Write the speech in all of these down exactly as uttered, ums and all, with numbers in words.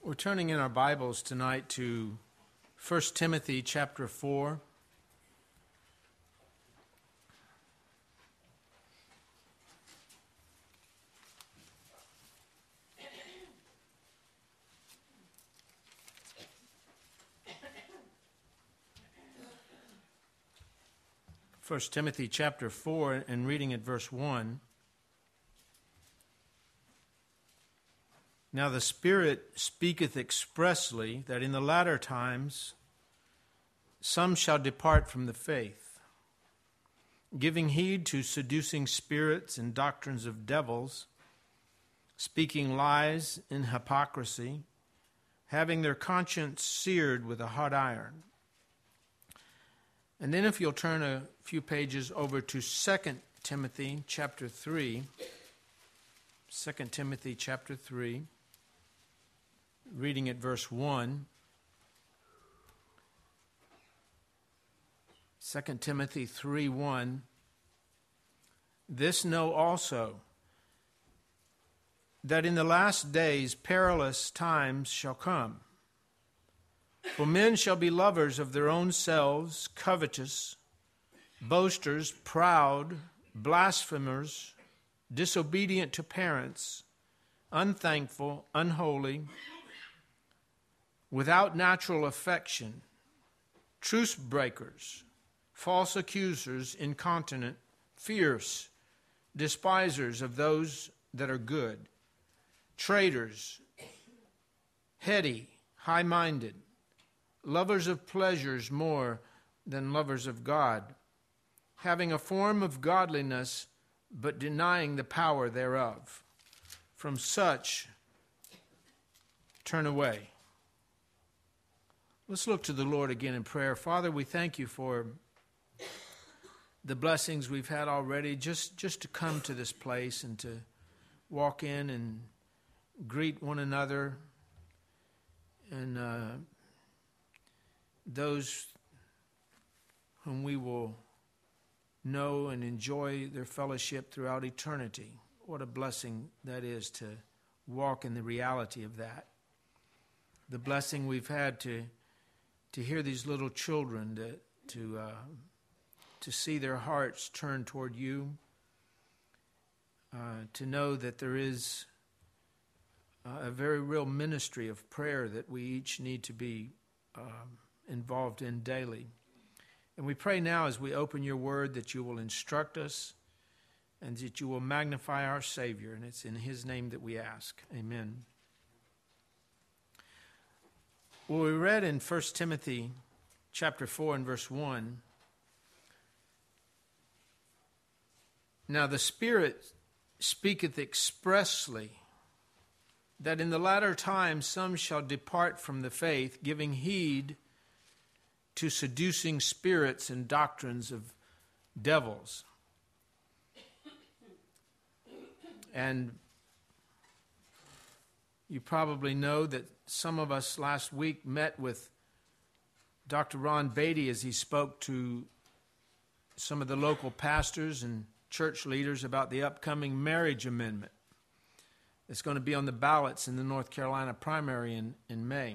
We're turning in our Bibles tonight to First Timothy chapter four. First Timothy chapter four, and reading at verse one. Now the Spirit speaketh expressly that in the latter times some shall depart from the faith, giving heed to seducing spirits and doctrines of devils, speaking lies in hypocrisy, having their conscience seared with a hot iron. And then if you'll turn a few pages over to Second Timothy chapter three, Second Timothy chapter three, reading at verse one. Second Timothy three one. This know also, that in the last days perilous times shall come. For men shall be lovers of their own selves, covetous, boasters, proud, blasphemers, disobedient to parents, unthankful, unholy, without natural affection, truce breakers, false accusers, incontinent, fierce, despisers of those that are good, traitors, heady, high-minded, lovers of pleasures more than lovers of God, having a form of godliness, but denying the power thereof. From such turn away. Let's look to the Lord again in prayer. Father, we thank you for the blessings we've had already, just, just to come to this place and to walk in and greet one another, and uh, those whom we will know and enjoy their fellowship throughout eternity. What a blessing that is to walk in the reality of that. The blessing we've had to to hear these little children, to to, uh, to see their hearts turn toward you, uh, to know that there is a very real ministry of prayer that we each need to be um, involved in daily. And we pray now as we open your word that you will instruct us and that you will magnify our Savior. And it's in his name that we ask. Amen. Well, we read in First Timothy chapter four and verse one, now the Spirit speaketh expressly that in the latter times some shall depart from the faith, giving heed to seducing spirits and doctrines of devils. And you probably know that some of us last week met with Doctor Ron Beatty as he spoke to some of the local pastors and church leaders about the upcoming marriage amendment. It's going to be on the ballots in the North Carolina primary in, in May.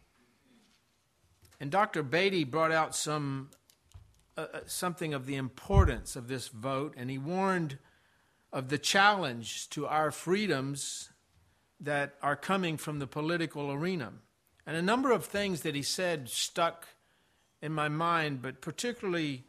And Doctor Beatty brought out some uh, something of the importance of this vote, and he warned of the challenge to our freedoms that are coming from the political arena. And a number of things that he said stuck in my mind, but particularly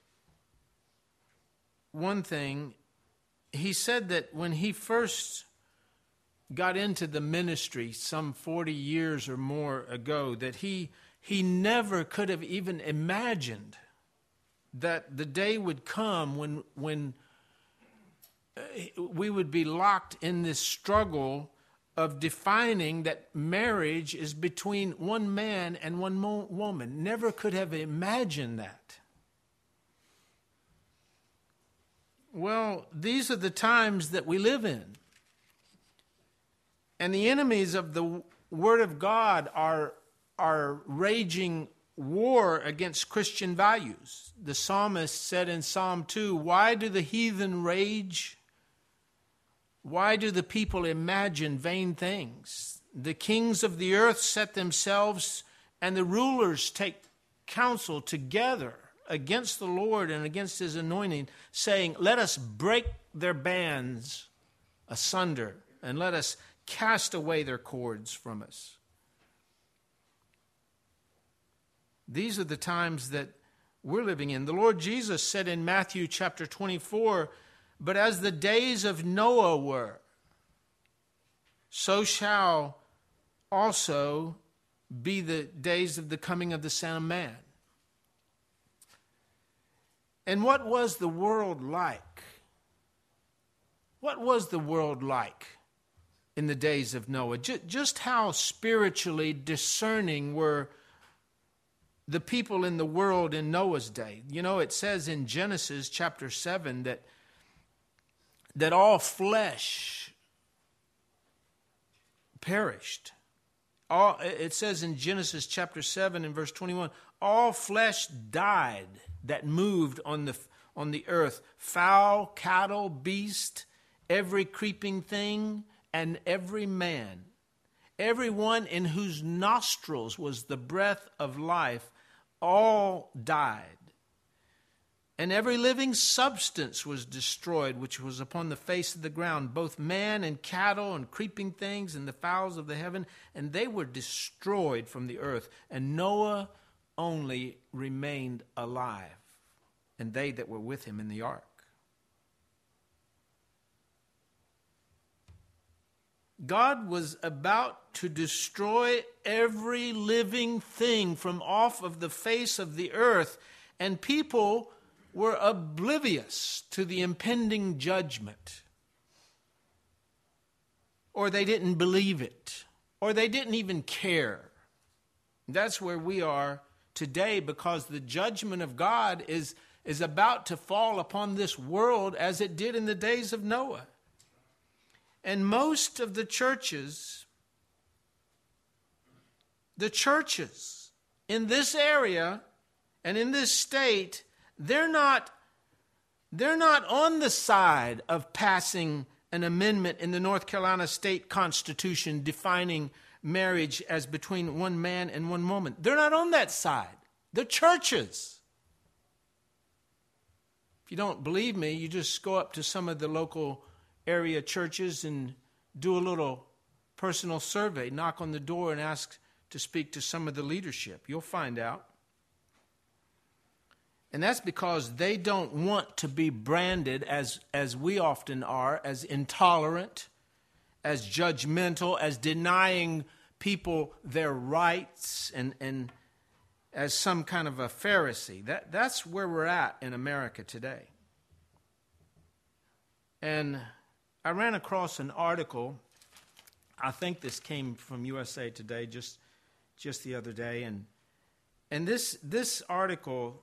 one thing, he said that when he first got into the ministry some forty years or more ago, that he he never could have even imagined that the day would come when when we would be locked in this struggle of defining that marriage is between one man and one mo- woman. Never could have imagined that. Well, these are the times that we live in. And the enemies of the Word of God are, are raging war against Christian values. The psalmist said in Psalm two, "Why do the heathen rage? Why do the people imagine vain things? the kings of the earth set themselves, and the rulers take counsel together against the Lord and against his anointing, saying, let us break their bands asunder, and let us cast away their cords from us. These are the times that we're living in. The Lord Jesus said in Matthew chapter twenty-four, but as the days of Noah were, so shall also be the days of the coming of the Son of Man. And what was the world like? What was the world like in the days of Noah? Just how spiritually discerning were the people in the world in Noah's day? You know, it says in Genesis chapter seven that, that all flesh perished. All, it says in Genesis chapter seven and verse twenty-one, all flesh died that moved on the on the earth. Fowl, cattle, beast, every creeping thing, and every man. Everyone in whose nostrils was the breath of life, all died. And every living substance was destroyed, which was upon the face of the ground, both man and cattle and creeping things and the fowls of the heaven, and they were destroyed from the earth. And Noah only remained alive, and they that were with him in the ark. God was about to destroy every living thing from off of the face of the earth, and people were oblivious to the impending judgment. Or they didn't believe it, or they didn't even care. That's where we are today, because the judgment of God is, is about to fall upon this world as it did in the days of Noah. And most of the churches, the churches in this area and in this state, they're not, they're not on the side of passing an amendment in the North Carolina State Constitution defining marriage as between one man and one woman. They're not on that side. The churches. If you don't believe me, you just go up to some of the local area churches and do a little personal survey, knock on the door and ask to speak to some of the leadership. You'll find out. And that's because they don't want to be branded, as, as we often are, as intolerant, as judgmental, as denying people their rights, and, and as some kind of a Pharisee. That, that's where we're at in America today. And I ran across an article, I think this came from U S A Today just, just the other day, and, and this, this article...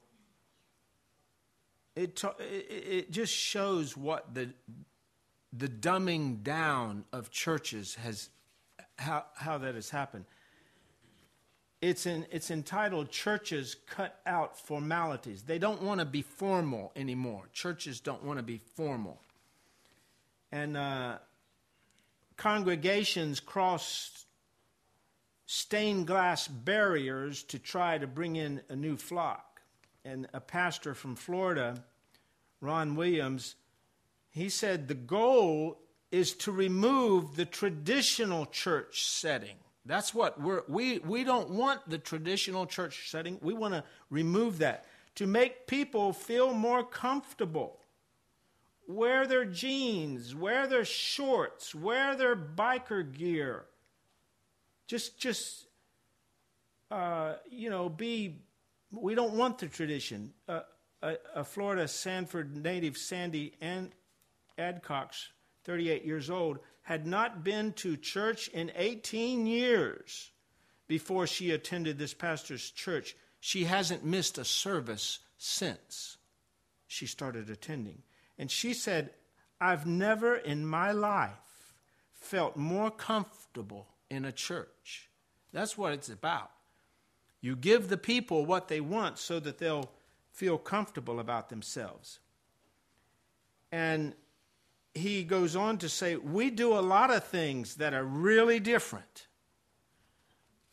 It, it just shows what the the dumbing down of churches has, how how that has happened. It's in, it's entitled "Churches Cut Out Formalities." They don't want to be formal anymore. Churches don't want to be formal, and uh, congregations cross stained glass barriers to try to bring in a new flock. And a pastor from Florida, Ron Williams, he said the goal is to remove the traditional church setting. That's what we're, we, we don't want the traditional church setting. We want to remove that to make people feel more comfortable. Wear their jeans, wear their shorts, wear their biker gear. Just, just, uh, you know, be... We don't want the tradition. Uh, a, a Florida Sanford native, Sandy Adcox, thirty-eight years old, had not been to church in eighteen years before she attended this pastor's church. She hasn't missed a service since she started attending. And she said, I've never in my life felt more comfortable in a church. That's what it's about. You give the people what they want so that they'll feel comfortable about themselves. And he goes on to say, we do a lot of things that are really different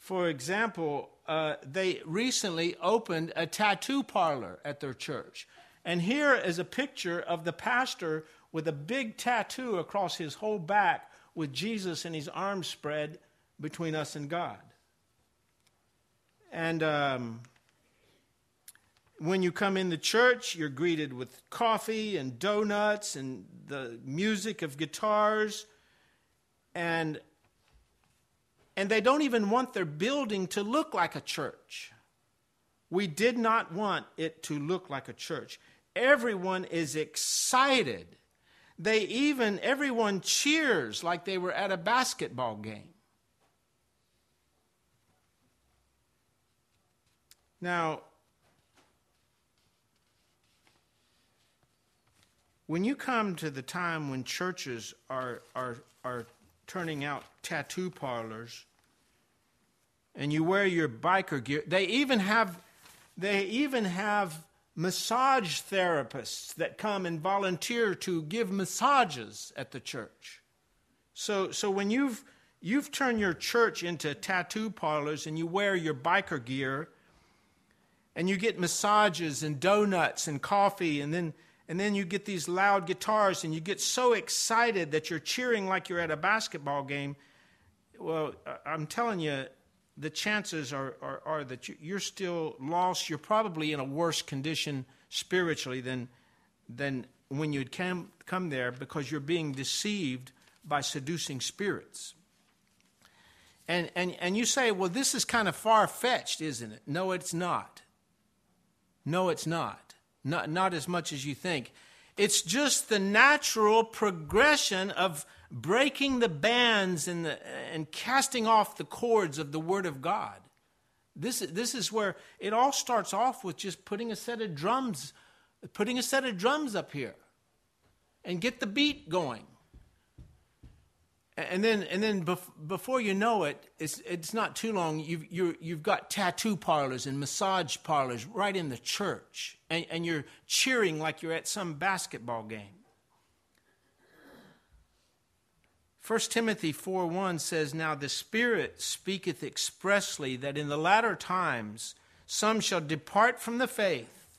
For example, uh, they recently opened a tattoo parlor at their church. And here is a picture of the pastor with a big tattoo across his whole back with Jesus and his arms spread between us and God. And um, when you come in the church, you're greeted with coffee and donuts and the music of guitars. And, and they don't even want their building to look like a church. We did not want it to look like a church. Everyone is excited. They even, everyone cheers like they were at a basketball game. Now, when you come to the time when churches are, are, are turning out tattoo parlors, and you wear your biker gear, they even have, they even have massage therapists that come and volunteer to give massages at the church. So, so when you've you've turned your church into tattoo parlors and you wear your biker gear, and you get massages and donuts and coffee, and then and then you get these loud guitars, and you get so excited that you're cheering like you're at a basketball game. Well, I'm telling you, the chances are, are, are that you're still lost. You're probably in a worse condition spiritually than, than when you'd come, come there, because you're being deceived by seducing spirits. And, and, and you say, well, this is kind of far-fetched, isn't it? No, it's not. No, it's not. Not, not as much as you think. It's just the natural progression of breaking the bands and, the, and casting off the cords of the Word of God. This, this is where it all starts off with just putting a set of drums, putting a set of drums up here and get the beat going. And then, and then bef- before you know it, it's, it's not too long, you've, you're, you've got tattoo parlors and massage parlors right in the church. And, and you're cheering like you're at some basketball game. First Timothy four one says, "Now the Spirit speaketh expressly that in the latter times some shall depart from the faith."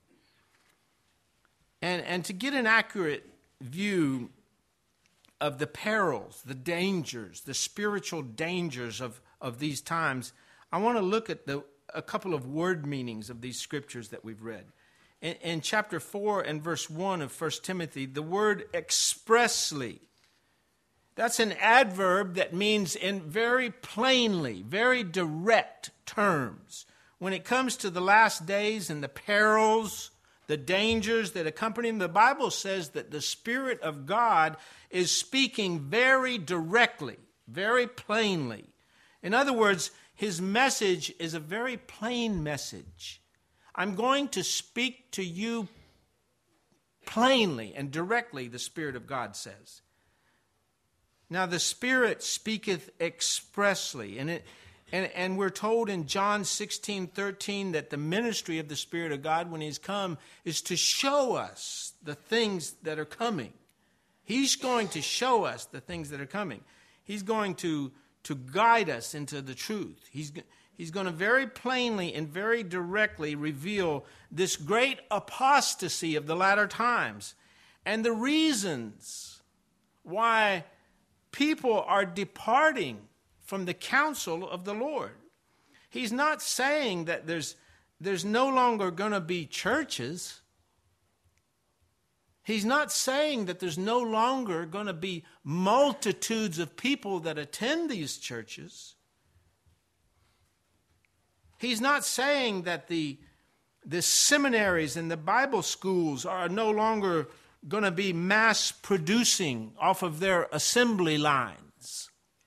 And, and to get an accurate view of the perils, the dangers, the spiritual dangers of, of these times, I want to look at the, a couple of word meanings of these scriptures that we've read. In, in chapter four and verse one of First Timothy, the word expressly, that's an adverb that means in very plainly, very direct terms. When it comes to the last days and the perils, the dangers that accompany them, the Bible says that the Spirit of God is speaking very directly, very plainly. In other words, his message is a very plain message. I'm going to speak to you plainly and directly, the Spirit of God says. Now, the Spirit speaketh expressly, and it And, and we're told in John sixteen thirteen that the ministry of the Spirit of God, when he's come, is to show us the things that are coming. He's going to show us the things that are coming. He's going to, to guide us into the truth. He's, he's going to very plainly and very directly reveal this great apostasy of the latter times and the reasons why people are departing from the counsel of the Lord. He's not saying that there's, there's no longer going to be churches. He's not saying that there's no longer going to be multitudes of people that attend these churches. He's not saying that the, the seminaries and the Bible schools are no longer going to be mass producing off of their assembly lines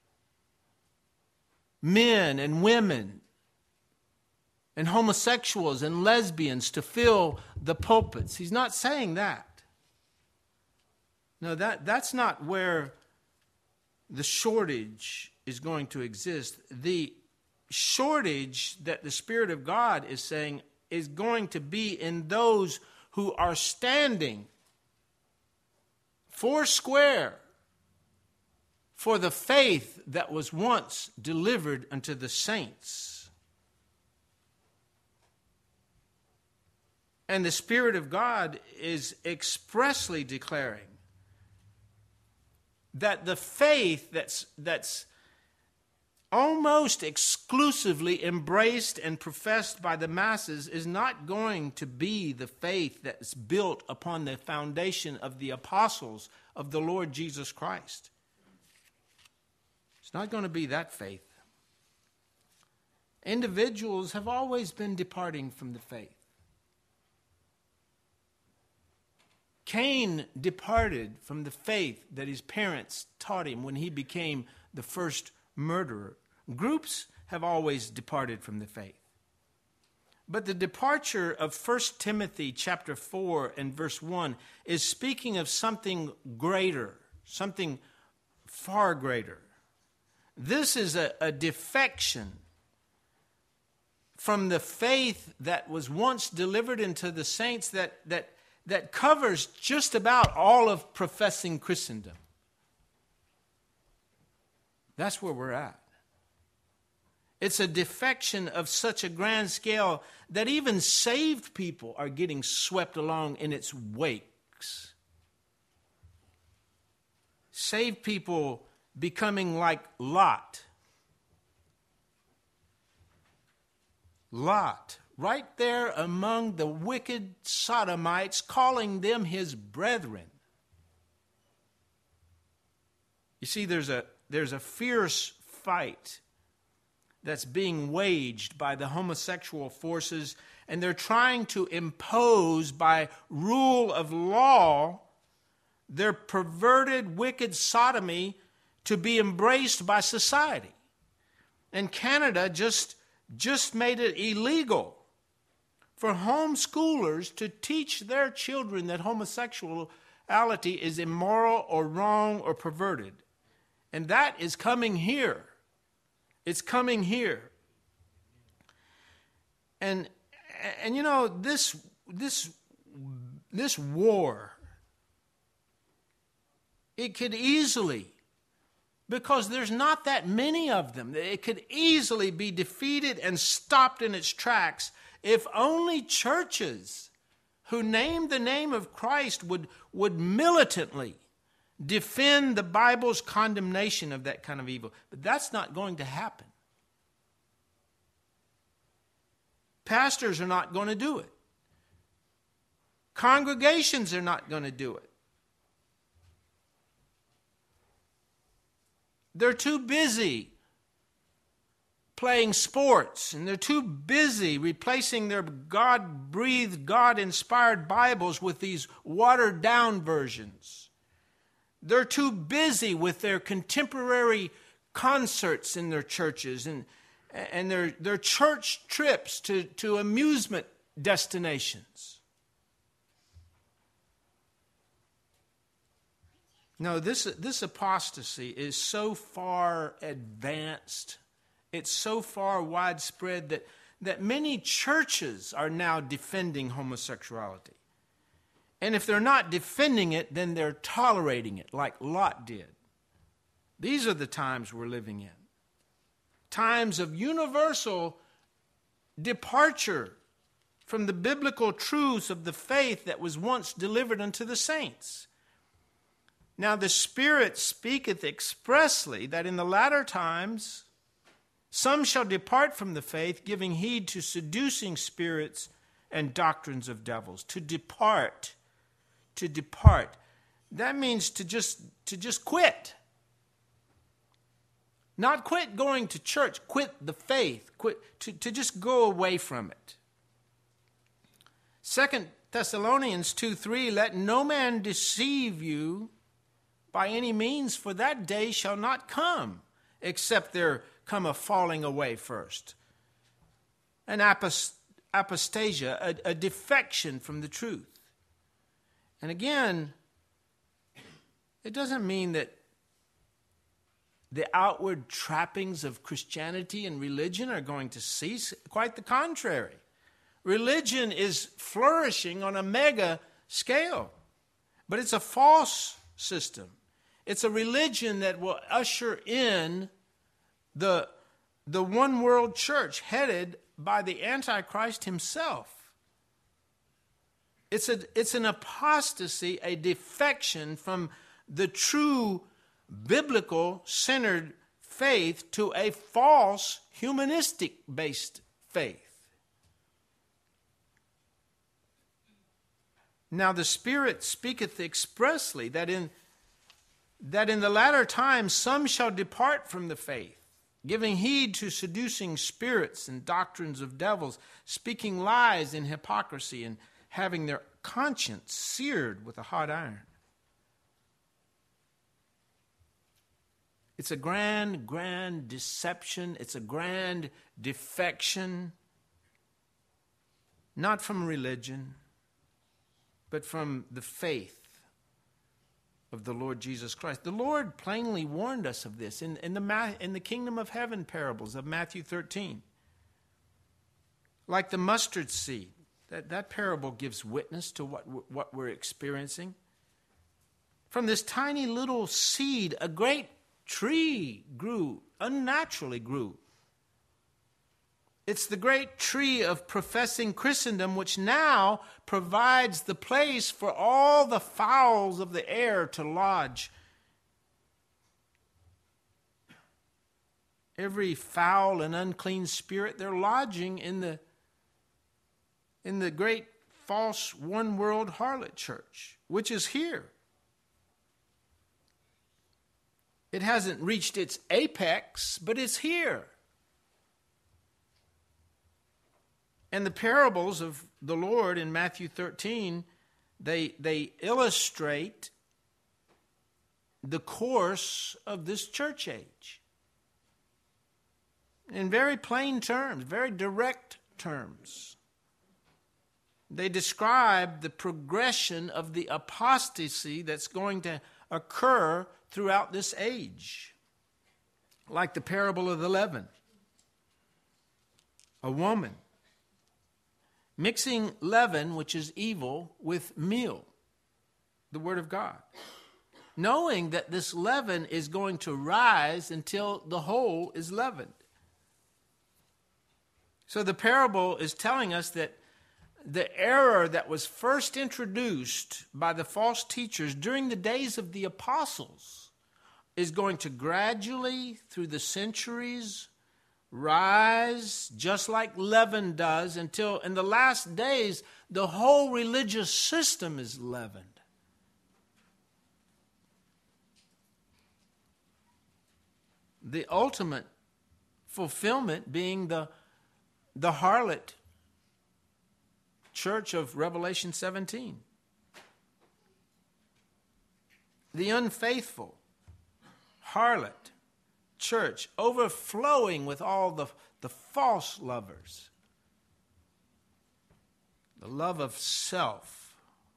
men and women and homosexuals and lesbians to fill the pulpits. He's not saying that. No, that, that's not where the shortage is going to exist. The shortage that the Spirit of God is saying is going to be in those who are standing four square for the faith that was once delivered unto the saints. And the Spirit of God is expressly declaring that the faith that's, that's almost exclusively embraced and professed by the masses is not going to be the faith that's built upon the foundation of the apostles of the Lord Jesus Christ. It's not going to be that faith. Individuals have always been departing from the faith. Cain departed from the faith that his parents taught him when he became the first murderer. Groups have always departed from the faith. But the departure of First Timothy chapter four and verse one is speaking of something greater, something far greater. This is a, a defection from the faith that was once delivered into the saints that, that, that covers just about all of professing Christendom. That's where we're at. It's a defection of such a grand scale that even saved people are getting swept along in its wakes. Saved people becoming like Lot. Lot, right there among the wicked Sodomites, calling them his brethren. You see, there's a there's a fierce fight that's being waged by the homosexual forces, and they're trying to impose by rule of law their perverted, wicked sodomy to be embraced by society. And Canada just, just made it illegal for homeschoolers to teach their children that homosexuality is immoral or wrong or perverted. And that is coming here. It's coming here. And and you know, this this this war, it could easily, because there's not that many of them, it could easily be defeated and stopped in its tracks if only churches who name the name of Christ would, would militantly defend the Bible's condemnation of that kind of evil. But that's not going to happen. Pastors are not going to do it. Congregations are not going to do it. They're too busy playing sports, and they're too busy replacing their God-breathed, God-inspired Bibles with these watered-down versions. They're too busy with their contemporary concerts in their churches and, and their, their church trips to, to amusement destinations. No, this, this apostasy is so far advanced, it's so far widespread that, that many churches are now defending homosexuality. And if they're not defending it, then they're tolerating it like Lot did. These are the times we're living in. Times of universal departure from the biblical truths of the faith that was once delivered unto the saints. Now the Spirit speaketh expressly that in the latter times some shall depart from the faith, giving heed to seducing spirits and doctrines of devils. To depart. To depart. That means to just, to just quit. Not quit going to church, quit the faith, quit to, to just go away from it. Second Thessalonians two three, let no man deceive you by any means, for that day shall not come, except there come a falling away first. An apost- apostasia, a, a defection from the truth. And again, it doesn't mean that the outward trappings of Christianity and religion are going to cease. Quite the contrary. Religion is flourishing on a mega scale. But it's a false system. It's a religion that will usher in the, the one world church headed by the Antichrist himself. It's a, it's an apostasy, a defection from the true biblical centered faith to a false humanistic based faith. Now the Spirit speaketh expressly that in that in the latter times some shall depart from the faith, giving heed to seducing spirits and doctrines of devils, speaking lies in hypocrisy, and having their conscience seared with a hot iron. It's a grand, grand deception. It's a grand defection, not from religion, but from the faith of the Lord Jesus Christ. The Lord plainly warned us of this in, in, the, in the kingdom of heaven parables of Matthew thirteen. Like the mustard seed, that, that parable gives witness to what, what we're experiencing. From this tiny little seed, a great tree grew, unnaturally grew. It's the great tree of professing Christendom, which now provides the place for all the fowls of the air to lodge. Every foul and unclean spirit, they're lodging in the, in the great false one-world harlot church, which is here. It hasn't reached its apex, but it's here. And the parables of the Lord in Matthew thirteen, they, they illustrate the course of this church age. In very plain terms, very direct terms. They describe the progression of the apostasy that's going to occur throughout this age. Like the parable of the leaven. A woman mixing leaven, which is evil, with meal, the Word of God, knowing that this leaven is going to rise until the whole is leavened. So the parable is telling us that the error that was first introduced by the false teachers during the days of the apostles is going to gradually, through the centuries, rise just like leaven does until in the last days the whole religious system is leavened. The ultimate fulfillment being the, the harlot church of Revelation seventeen. The unfaithful harlot church overflowing with all the, the false lovers. The love of self.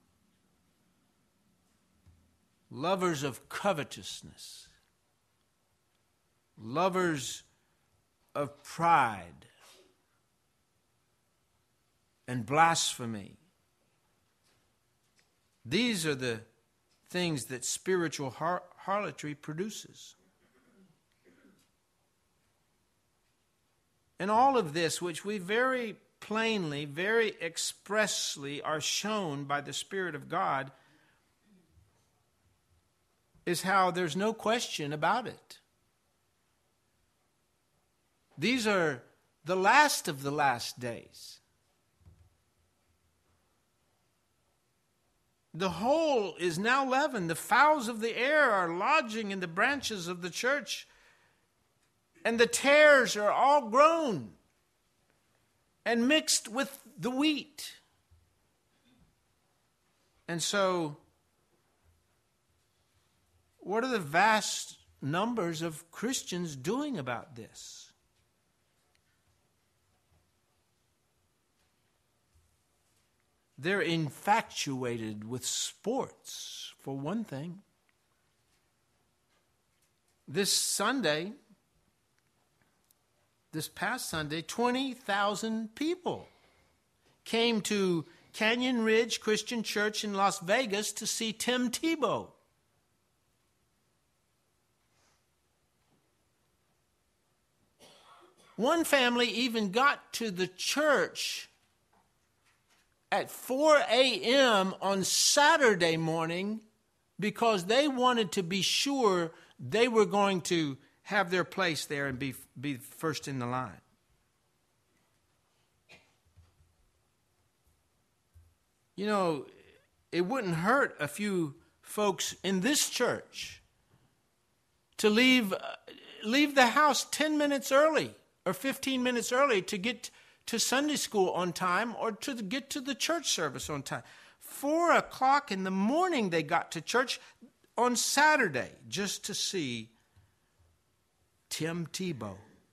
Lovers of covetousness. Lovers of pride and blasphemy. These are the things that spiritual har- harlotry produces. And all of this, which we very plainly, very expressly are shown by the Spirit of God, is how there's no question about it. These are the last of the last days. The whole is now leavened. The fowls of the air are lodging in the branches of the church. And the tares are all grown and mixed with the wheat. And so, what are the vast numbers of Christians doing about this? They're infatuated with sports, for one thing. This Sunday, this past Sunday, twenty thousand people came to Canyon Ridge Christian Church in Las Vegas to see Tim Tebow. One family even got to the church at four a.m. on Saturday morning because they wanted to be sure they were going to have their place there and be, be first in the line. You know, it wouldn't hurt a few folks in this church to leave, uh, leave the house ten minutes early or fifteen minutes early to get to Sunday school on time or to get to the church service on time. Four o'clock in the morning they got to church on Saturday just to see Tim Tebow.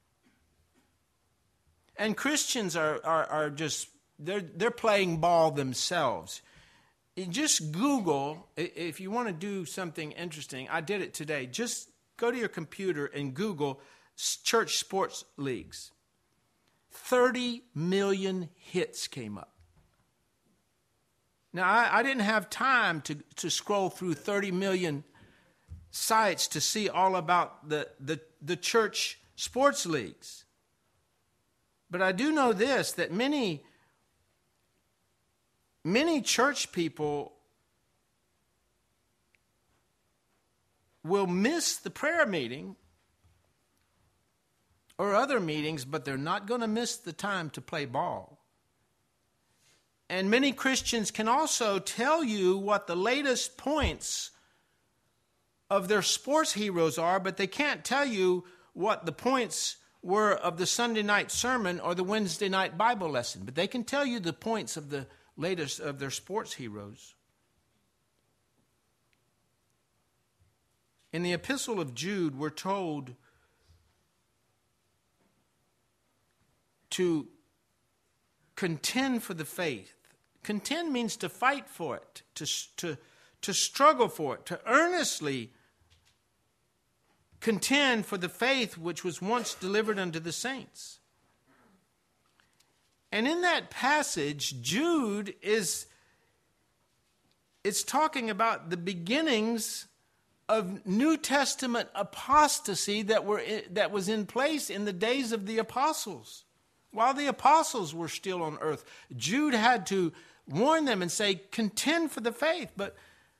And Christians are, are, are just, they're, they're playing ball themselves. Just Google, if you want to do something interesting, I did it today, just go to your computer and Google church sports leagues. thirty million hits came up. Now, I, I didn't have time to, to scroll through thirty million sites to see all about the, the, the church sports leagues. But I do know this, that many, many church people will miss the prayer meeting or other meetings, but they're not going to miss the time to play ball. And many Christians can also tell you what the latest points of their sports heroes are, but they can't tell you what the points were of the Sunday night sermon or the Wednesday night Bible lesson. But they can tell you the points of the latest of their sports heroes. In the Epistle of Jude, we're told to contend for the faith. Contend means to fight for it, to, to, to struggle for it, to earnestly contend for the faith which was once delivered unto the saints. And in that passage, Jude is it's talking about the beginnings of New Testament apostasy that were that was in place in the days of the apostles. While the apostles were still on earth, Jude had to warn them and say, contend for the faith. But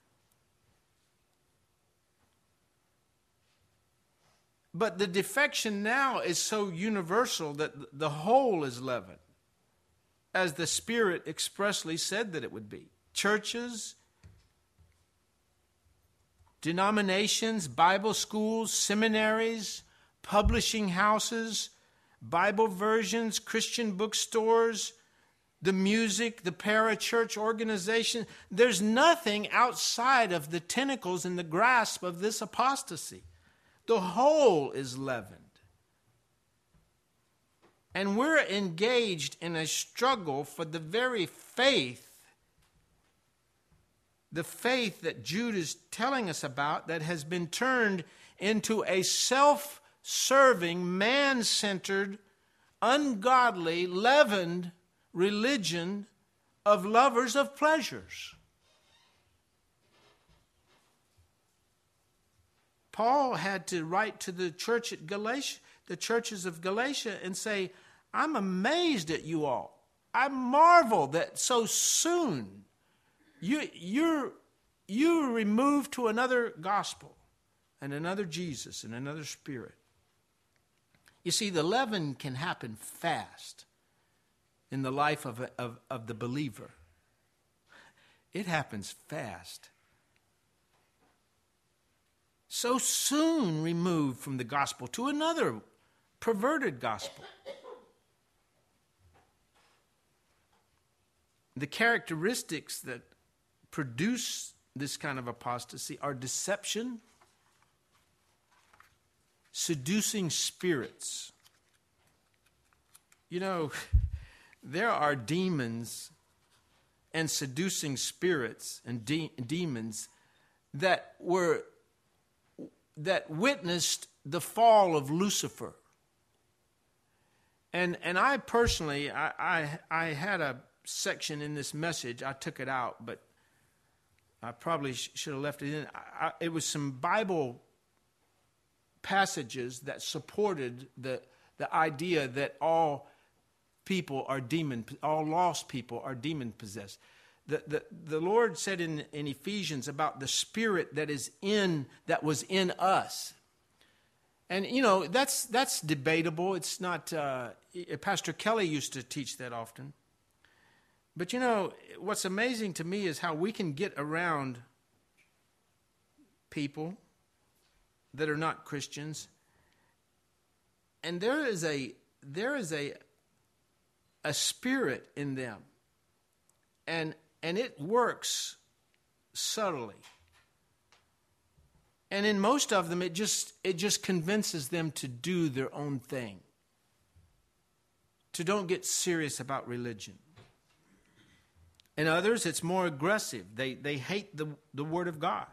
But the defection now is so universal that the whole is leavened, as the Spirit expressly said that it would be. Churches, denominations, Bible schools, seminaries, publishing houses, Bible versions, Christian bookstores, the music, the parachurch organization. There's nothing outside of the tentacles and the grasp of this apostasy. The whole is leavened. And we're engaged in a struggle for the very faith, the faith that Jude is telling us about, that has been turned into a self-serving, man-centered, ungodly, leavened religion of lovers of pleasures. Paul had to write to the church at Galatia, the churches of Galatia, and say, I'm amazed at you all. I marvel that so soon you, you're, you're removed to another gospel and another Jesus and another spirit. You see, the leaven can happen fast in the life of, a, of, of the believer. It happens fast. So soon removed from the gospel to another perverted gospel. The characteristics that produce this kind of apostasy are deception, seducing spirits. You know, there are demons and seducing spirits and de- demons that were that witnessed the fall of Lucifer. And and I personally, I, I, I had a section in this message. I took it out, but I probably sh- should have left it in. I, I, it was some Bible passages that supported the, the idea that all people are demon, all lost people are demon possessed. The, the, the Lord said in, in Ephesians about the spirit that is in, that was in us. And, you know, that's that's debatable. It's not, uh, Pastor Kelly used to teach that often. But, you know, what's amazing to me is how we can get around people that are not Christians. And there is a, there is a, a spirit in them. And, and it works subtly. And in most of them, it just it just convinces them to do their own thing. To don't get serious about religion. In others, it's more aggressive. They they hate the, the Word of God.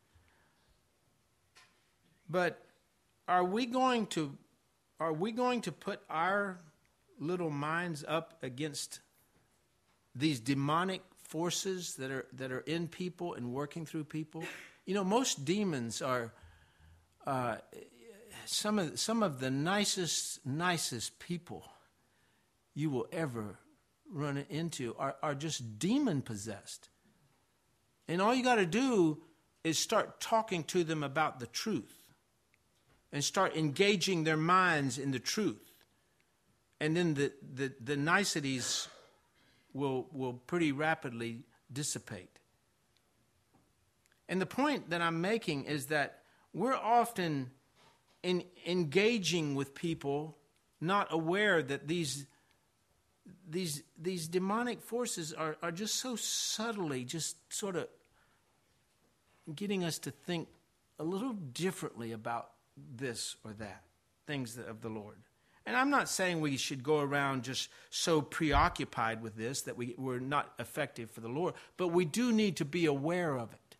But are we going to are we going to put our little minds up against these demonic forces that are that are in people and working through people? You know, most demons are uh, some of some of the nicest, nicest people you will ever run into are, are just demon possessed. And all you got to do is start talking to them about the truth and start engaging their minds in the truth. And then the, the, the niceties will will pretty rapidly dissipate. And the point that I'm making is that we're often in engaging with people not aware that these these these demonic forces are, are just so subtly just sort of getting us to think a little differently about this or that, things of the Lord. And I'm not saying we should go around just so preoccupied with this that we, we're not effective for the Lord, but we do need to be aware of it.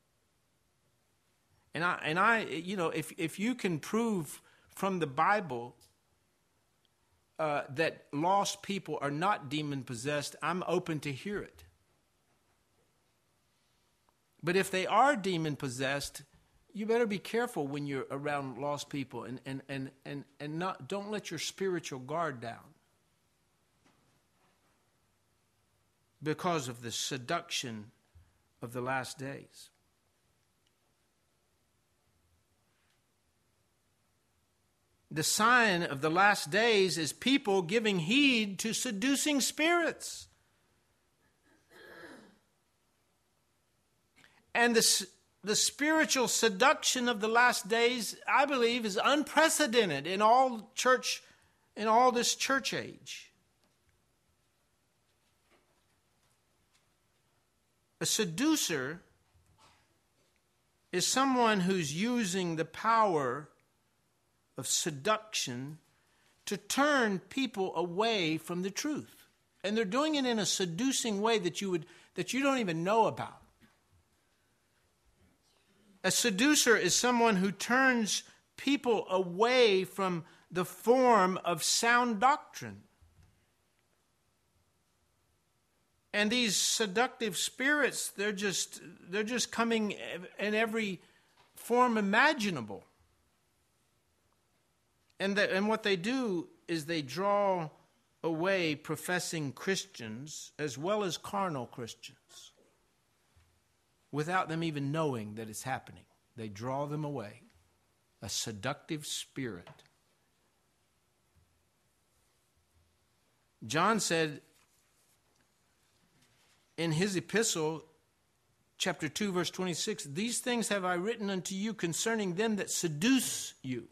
And I, and I, you know, if if you can prove from the Bible uh, that lost people are not demon possessed, I'm open to hear it. But if they are demon possessed, you better be careful when you're around lost people, and and and and and not don't let your spiritual guard down because of the seduction of the last days. The sign of the last days is people giving heed to seducing spirits. And the, the spiritual seduction of the last days, I believe, is unprecedented in all church, in all this church age. A seducer is someone who's using the power of seduction to turn people away from the truth. And they're doing it in a seducing way that you would that you don't even know about. A seducer is someone who turns people away from the form of sound doctrine. And these seductive spirits, they're just they're just coming in every form imaginable. And, the, and what they do is they draw away professing Christians as well as carnal Christians without them even knowing that it's happening. They draw them away. A seductive spirit. John said in his epistle, chapter two, verse twenty-six, "These things have I written unto you concerning them that seduce you."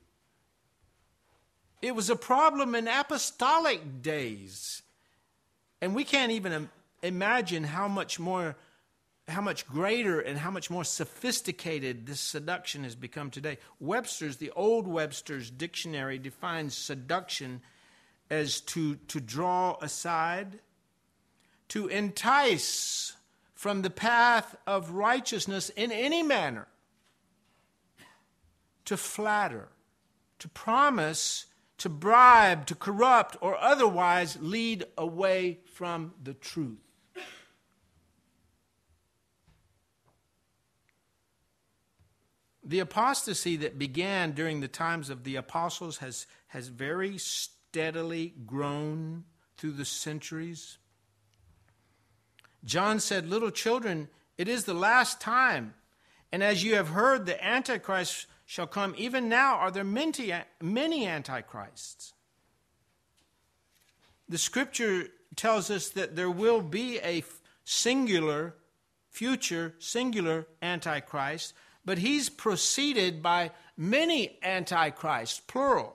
It was a problem in apostolic days. And we can't even imagine how much more, how much greater and how much more sophisticated this seduction has become today. Webster's, the old Webster's dictionary defines seduction as to, to draw aside, to entice from the path of righteousness in any manner, to flatter, to promise, to bribe, to corrupt, or otherwise lead away from the truth. The apostasy that began during the times of the apostles has, has very steadily grown through the centuries. John said, "Little children, it is the last time. And as you have heard, the Antichrist shall come. Even now are there many, many Antichrists." The scripture tells us that there will be a singular, future singular Antichrist, but he's preceded by many Antichrists, plural.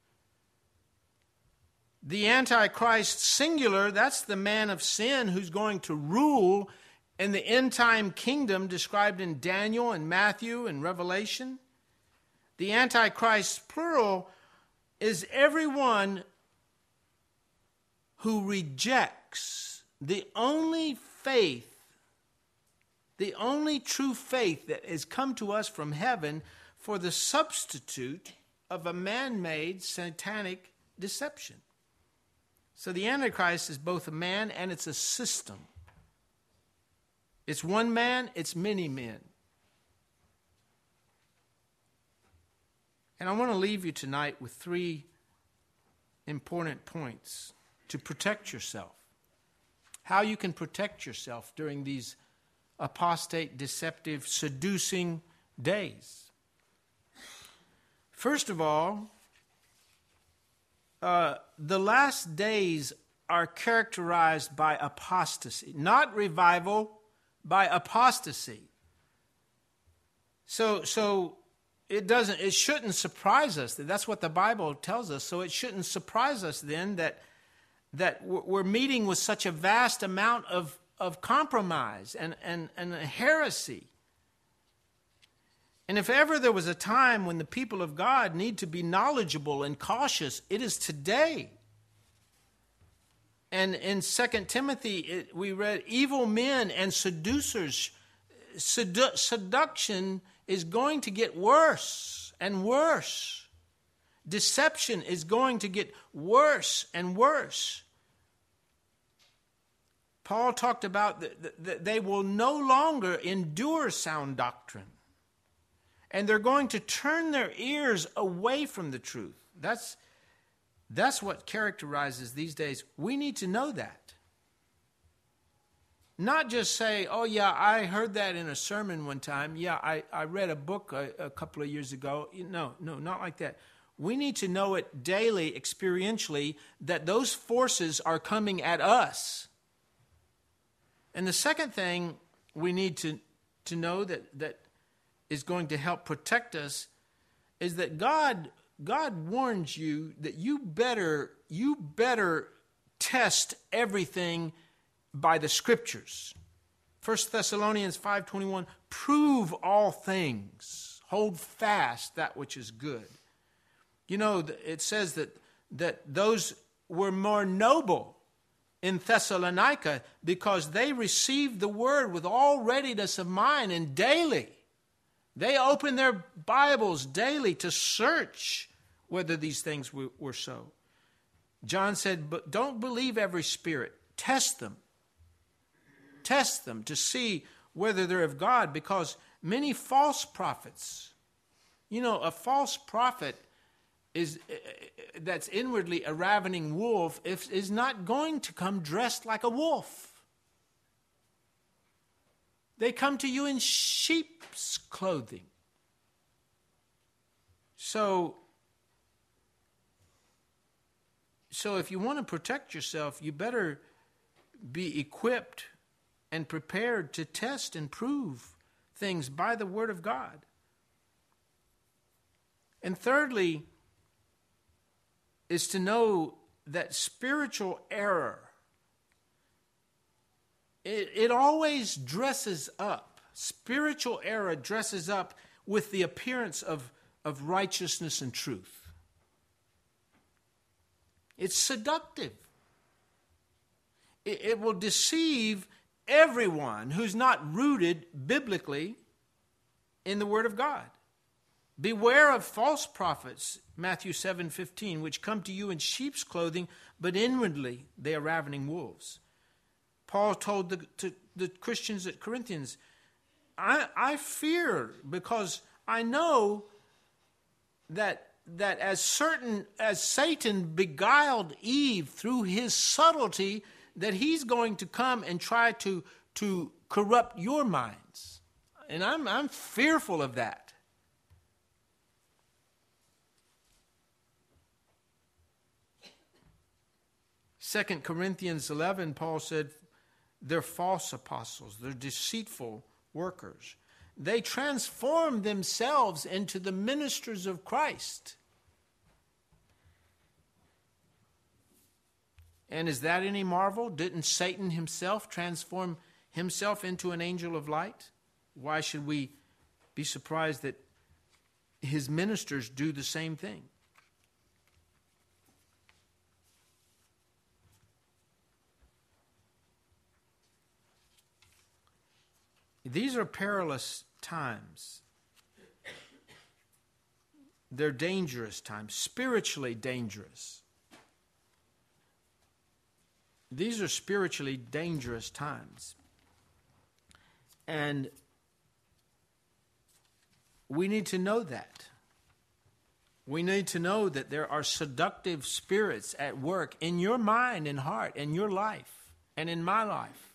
The Antichrist singular, that's the man of sin who's going to rule in the end-time kingdom described in Daniel and Matthew and Revelation. The Antichrist plural is everyone who rejects the only faith, the only true faith that has come to us from heaven for the substitute of a man-made satanic deception. So the Antichrist is both a man and it's a system. It's one man, it's many men. And I want to leave you tonight with three important points to protect yourself. How you can protect yourself during these apostate, deceptive, seducing days. First of all, uh, the last days are characterized by apostasy, not revival, by apostasy. So, so it doesn't, it shouldn't surprise us. That's what the Bible tells us. So it shouldn't surprise us then that that we're meeting with such a vast amount of, of compromise and, and, and heresy. And if ever there was a time when the people of God need to be knowledgeable and cautious, it is today. And in Second Timothy, it, we read, evil men and seducers, sedu- seduction is going to get worse and worse. Deception is going to get worse and worse. Paul talked about that they will no longer endure sound doctrine. And they're going to turn their ears away from the truth. That's, that's what characterizes these days. We need to know that. Not just say, oh yeah, I heard that in a sermon one time. Yeah, I, I read a book a, a couple of years ago. No, no, not like that. We need to know it daily, experientially, that those forces are coming at us. And the second thing we need to, to know that, that is going to help protect us is that God, God warns you that you better, you better test everything by the Scriptures. First Thessalonians five twenty-one, prove all things, hold fast that which is good. You know, it says that, that those were more noble in Thessalonica because they received the word with all readiness of mind and daily. They opened their Bibles daily to search whether these things were, were so. John said, but don't believe every spirit. Test them. Test them to see whether they're of God, because many false prophets, you know, a false prophet is that's inwardly a ravening wolf if, is not going to come dressed like a wolf. They come to you in sheep's clothing. So, so if you want to protect yourself, you better be equipped and prepared to test and prove things by the Word of God. And thirdly, is to know that spiritual error, it, it always dresses up. Spiritual error dresses up with the appearance of, of righteousness and truth. It's seductive. It, it will deceive everyone who's not rooted biblically in the Word of God. Beware of false prophets, Matthew seven fifteen, which come to you in sheep's clothing, but inwardly they are ravening wolves. Paul told the, to the Christians at Corinthians, I, I fear because I know that that as certain as Satan beguiled Eve through his subtlety, that he's going to come and try to to corrupt your minds. And I'm I'm fearful of that. Second Corinthians eleven, Paul said, they're false apostles, they're deceitful workers. They transform themselves into the ministers of Christ. And is that any marvel? Didn't Satan himself transform himself into an angel of light? Why should we be surprised that his ministers do the same thing? These are perilous times. They're dangerous times, spiritually dangerous. These are spiritually dangerous times. And we need to know that. We need to know that there are seductive spirits at work in your mind and heart, in your life, and in my life.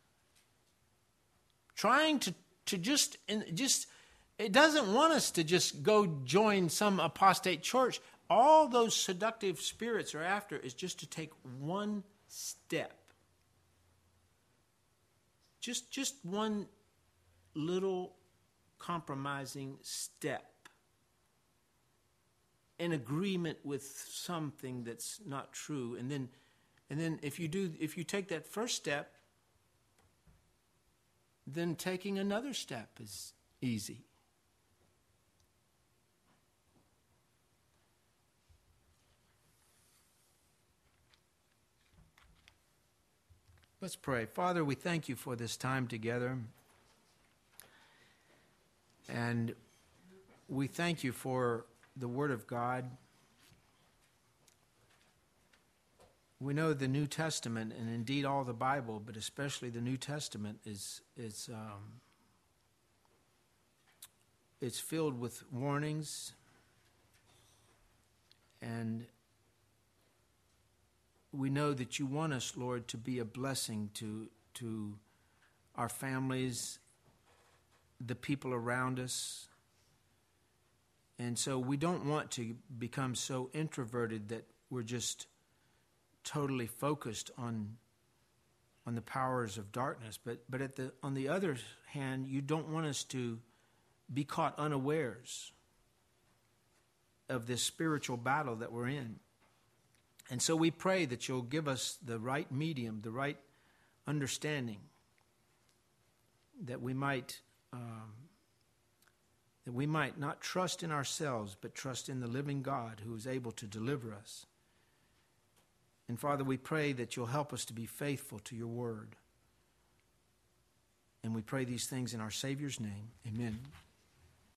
Trying to, to just, just, it doesn't want us to just go join some apostate church. All those seductive spirits are after is just to take one step. Just, just one little compromising step in agreement with something that's not true. And then, and then if you do, if you take that first step, then taking another step is easy. Let's pray. Father, we thank you for this time together. And we thank you for the Word of God. We know the New Testament, and indeed all the Bible, but especially the New Testament, is is um, it's filled with warnings, and we know that you want us, Lord, to be a blessing to to our families, the people around us. And so we don't want to become so introverted that we're just totally focused on on the powers of darkness. But but at the on the other hand, you don't want us to be caught unawares of this spiritual battle that we're in. And so we pray that you'll give us the right medium, the right understanding, that we might um, that we might not trust in ourselves, but trust in the living God who is able to deliver us. And Father, we pray that you'll help us to be faithful to your word. And we pray these things in our Savior's name. Amen.